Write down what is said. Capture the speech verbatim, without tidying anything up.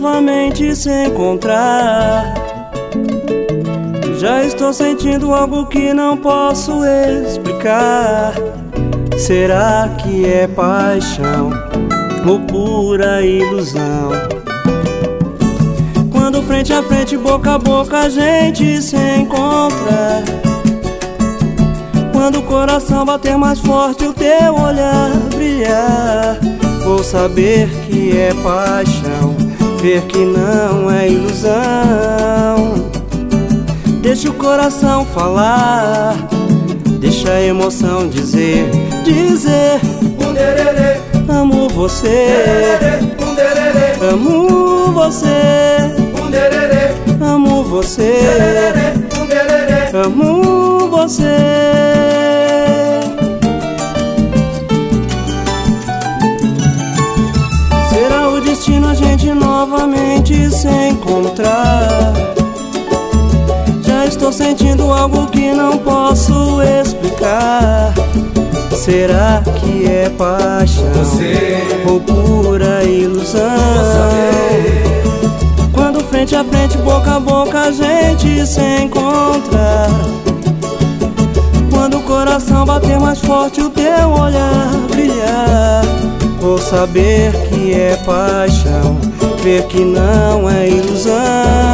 novamente se encontrar. Já estou sentindo algo que não posso explicar. Será que é paixão ou pura ilusão? Quando frente a frente, boca a boca, a gente se encontra. Quando o coração bater mais forte, o teu olhar brilhar, vou saber que é paixão, ver que não é ilusão. Deixa o coração falar, deixa a emoção dizer, dizer: amo você, amo você, amo você, amo você. Será o destino a gente novamente se encontrar. Já estou sentindo algo que não posso explicar. Será que é paixão você, ou pura ilusão? Quando frente a frente, boca a boca, a gente se encontra. Quando o coração bater mais forte, o teu olhar brilhar, vou saber que é paixão, ver que não é ilusão.